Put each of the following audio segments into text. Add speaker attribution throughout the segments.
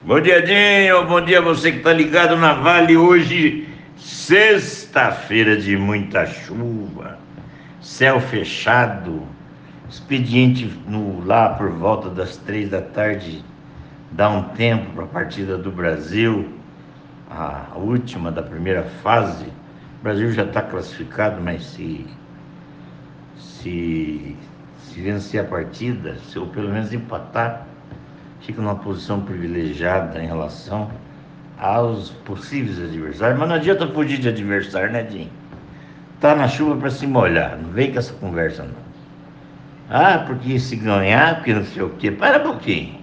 Speaker 1: Bom dia, Dinho. Bom dia, você que está ligado na Vale. Hoje, sexta-feira de muita chuva, céu fechado, expediente lá por volta das 3 da tarde. Dá um tempo para a partida do Brasil, a última da primeira fase. O Brasil já está classificado, mas se vencer a partida, ou pelo menos empatar, fica numa posição privilegiada em relação aos possíveis adversários. Mas não adianta fugir de adversário, né, Dinho? Tá na chuva para se molhar, não vem com essa conversa, não. Ah, porque se ganhar, porque não sei o quê. Para um pouquinho.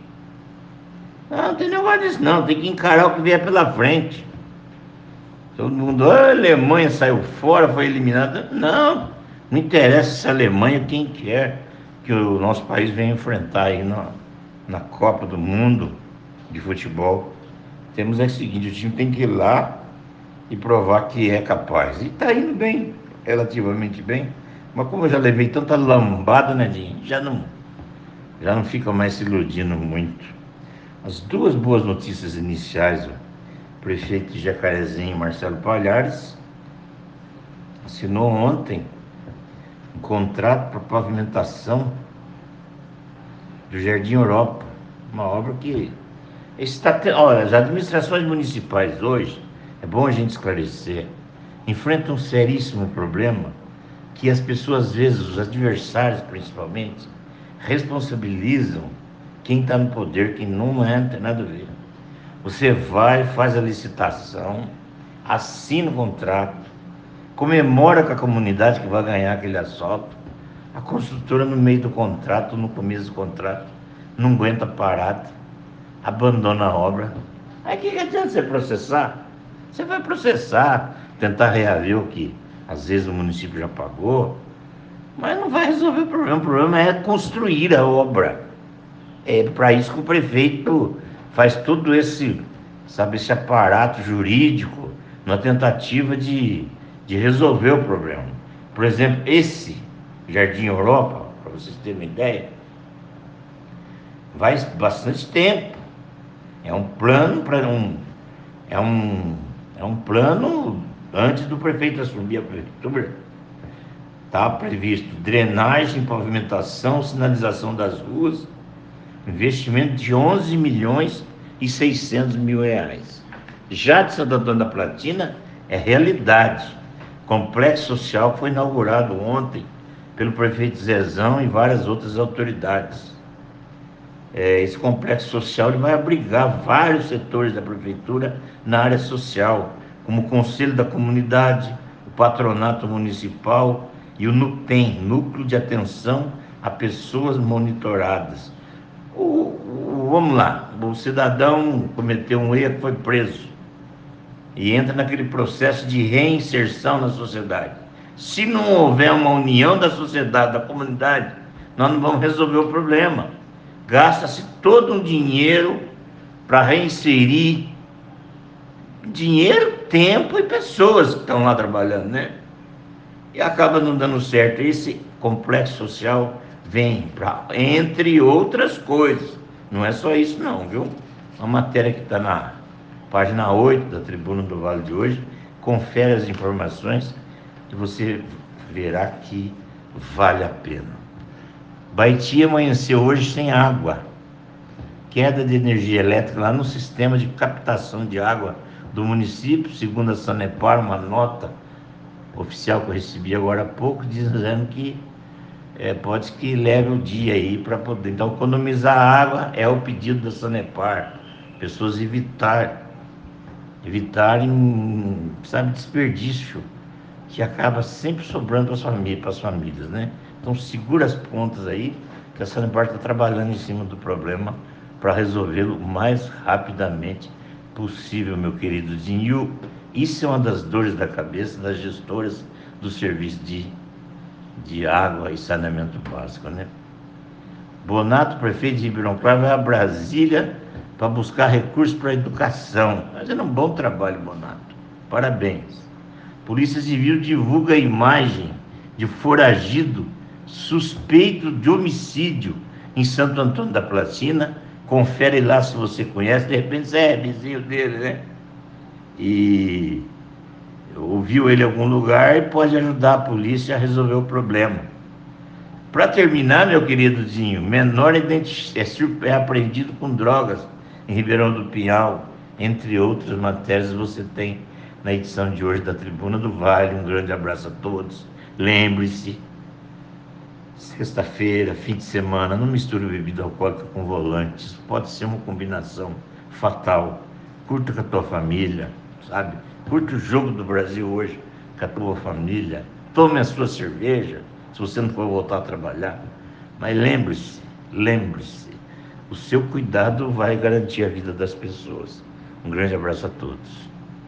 Speaker 1: Não tem negócio disso, não. Tem que encarar o que vier pela frente. Todo mundo, a Alemanha saiu fora, foi eliminada. Não, não interessa se a Alemanha, quem quer que o nosso país venha enfrentar aí na Copa do Mundo de futebol. Temos o seguinte: o time tem que ir lá e provar que é capaz. E está indo bem, relativamente bem. Mas como eu já levei tanta lambada, né, Dinho? Já não fica mais se iludindo muito. As duas boas notícias iniciais: o prefeito de Jacarezinho, Marcelo Palhares, assinou ontem um contrato para pavimentação do Jardim Europa, uma obra que olha, as administrações municipais hoje, é bom a gente esclarecer, enfrentam um seríssimo problema que as pessoas, às vezes, os adversários principalmente, responsabilizam quem está no poder, quem não tem nada a ver. Você vai, faz a licitação, assina o contrato, comemora com a comunidade que vai ganhar aquele asfalto. A construtora, no meio do contrato, no começo do contrato, não aguenta parada, abandona a obra. Aí o que adianta você processar? Você vai processar, tentar reaver o que às vezes o município já pagou, mas não vai resolver o problema. O problema é construir a obra. É para isso que o prefeito faz todo esse aparato jurídico na tentativa de resolver o problema. Por exemplo, esse Jardim Europa, para vocês terem uma ideia, vai bastante tempo. É um plano é um plano antes do prefeito assumir a prefeitura. Está previsto drenagem, pavimentação, sinalização das ruas, investimento de 11 milhões e 600 mil reais. Já de Santo Antônio da Platina é realidade. Complexo social foi inaugurado ontem pelo prefeito Zezão e várias outras autoridades. Esse complexo social ele vai abrigar vários setores da prefeitura na área social, como o Conselho da Comunidade, o Patronato Municipal e o NUTEM, Núcleo de Atenção a Pessoas Monitoradas. Vamos lá, o cidadão cometeu um erro, foi preso e entra naquele processo de reinserção na sociedade. Se não houver uma união da sociedade, da comunidade, nós não vamos resolver o problema. Gasta-se todo um dinheiro para reinserir dinheiro, tempo e pessoas que estão lá trabalhando, né? E acaba não dando certo. Esse complexo social vem para, entre outras coisas, não é só isso não, viu? Uma matéria que está na página 8 da Tribuna do Vale de hoje, confere as informações que você verá que vale a pena. Baiti amanheceu hoje sem água. Queda de energia elétrica lá no sistema de captação de água do município, segundo a Sanepar, uma nota oficial que eu recebi agora há pouco, dizendo que pode que leve o dia aí para poder. Então, economizar água é o pedido da Sanepar. Pessoas evitarem, sabe, desperdício, que acaba sempre sobrando para as famílias, né? Então, segura as pontas aí, que a Sanepar está trabalhando em cima do problema para resolvê-lo o mais rapidamente possível, meu querido Dinho. Isso é uma das dores da cabeça das gestoras do serviço de água e saneamento básico, né? Bonato, prefeito de Ribeirão Claro, vai a Brasília para buscar recursos para a educação. Fazendo um bom trabalho, Bonato. Parabéns. Polícia Civil divulga a imagem de foragido suspeito de homicídio em Santo Antônio da Platina confere lá se você conhece, de repente você é vizinho dele, né? E ouviu ele em algum lugar e pode ajudar a polícia a resolver o problema. Para terminar, meu querido Zinho, menor é apreendido com drogas em Ribeirão do Pinhal, entre outras matérias você tem na edição de hoje da Tribuna do Vale. Um grande abraço a todos. Lembre-se, sexta-feira, fim de semana, não misture bebida alcoólica com volantes. Pode ser uma combinação fatal. Curta com a tua família, sabe? Curta o jogo do Brasil hoje com a tua família. Tome a sua cerveja, se você não for voltar a trabalhar. Mas lembre-se, o seu cuidado vai garantir a vida das pessoas. Um grande abraço a todos.